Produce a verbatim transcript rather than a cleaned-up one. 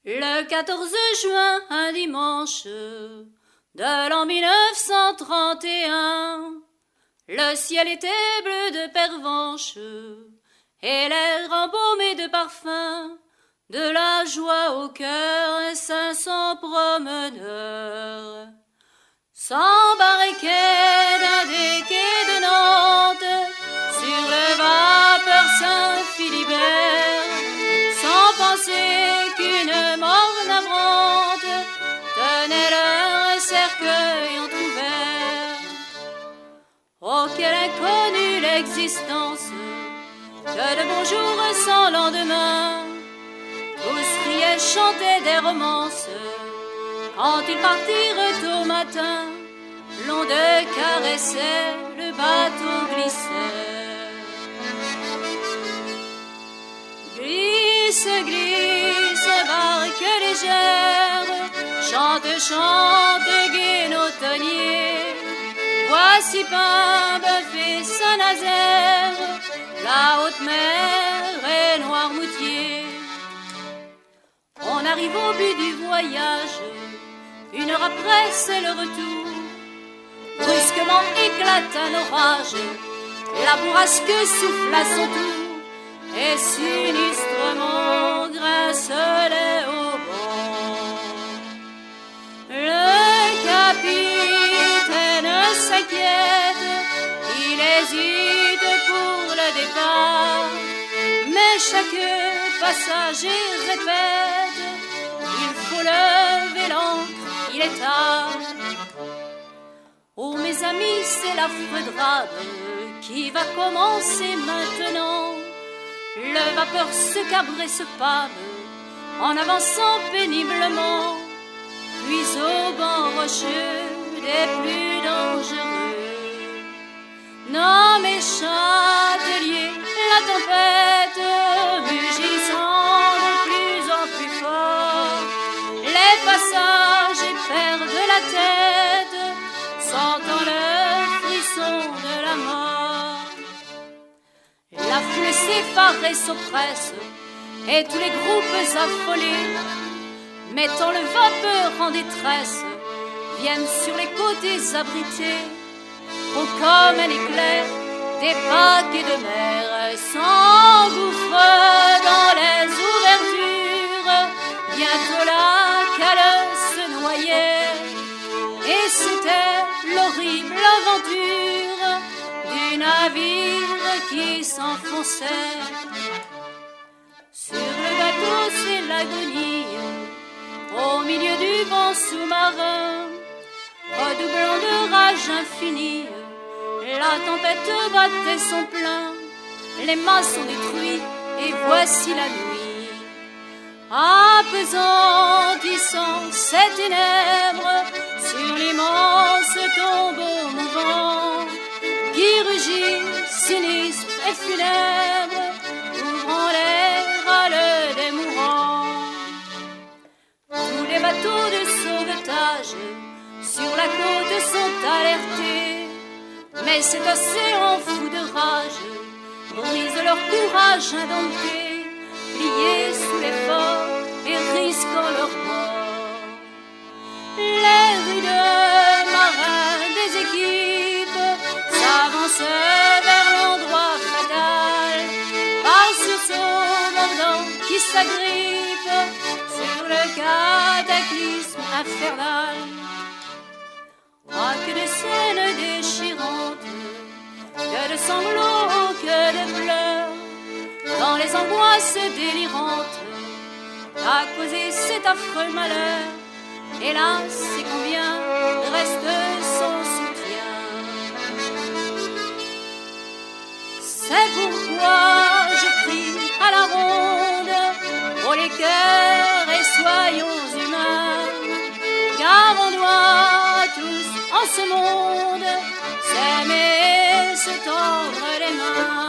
Le quatorze juin, un dimanche de l'an mille neuf cent trente et un, le ciel était bleu de pervenche et l'air embaumé de parfum, de la joie au cœur, cinq cents promeneurs s'embarquaient d'un des quais de Nantes sur le vapeur Saint-Philibert, sans penser qu'une mort navrante tenait leur cercueil entrouvert. Oh, quelle inconnue l'existence, que de bons jours sans lendemain. Tous riaient, chantaient des romances quand ils partirent au matin. L'onde caressait, le bateau glissait. Glisse, glisse, barque légère, chante, chante, guénotonnier. Voici Paimbœuf et Saint-Nazaire, la haute mer et Noirmoutier. On arrive au but du voyage, une heure après c'est le retour. Brusquement éclate un orage, la bourrasque souffle à son tour, et sinistrement grince les haubans. Le capitaine s'inquiète, il hésite pour le départ, mais chaque passager répète: il faut lever l'ancre, il est tard. Oh mes amis, c'est l'affreux drame qui va commencer maintenant. Le vapeur se cabre et se pâme en avançant péniblement, puis au banc rocheux des plus dangereux. Non mes châteliers, la tempête mugissant de plus en plus fort, les passagers perdent la tête, sentant le frisson de la mort. La foule s'effare et s'oppresse, et tous les groupes affolés, mettant le vapeur en détresse, viennent sur les côtés abrités. Oh, comme un éclair, des paquets de mer s'engouffrent dans les ouvertures. Bientôt la cale se noyait, et c'était l'horrible aventure du navire qui s'enfonçait. Sur le bateau c'est l'agonie, au milieu du vent sous-marin, redoublant de rage infinie, la tempête battait son plein. Les mâts sont détruits et voici la nuit, apesantissant ces ténèbres sur l'immense tombeau mouvant, qui rugit, sinistre et funèbre, ouvrant les râles des mourants. Tous les bateaux de sauvetage sur la côte sont alertés, mais cet océan fou de rage brise leur courage indompté, pliés sous l'effort et risquant leur mort. Les rudes marins des équipes s'avancent vers l'endroit fatal, par sursauts mordants qui s'agrippent sur le cataclysme infernal. Ah, que de scènes déchirantes, que de sanglots, que de pleurs, dans les angoisses délirantes, a causé cet affreux malheur. Hélas, c'est combien reste son soutien. C'est pourquoi je crie à la ronde, pour les cœurs et soyons humains, car on doit tous en ce monde s'aimer, se tendre les mains.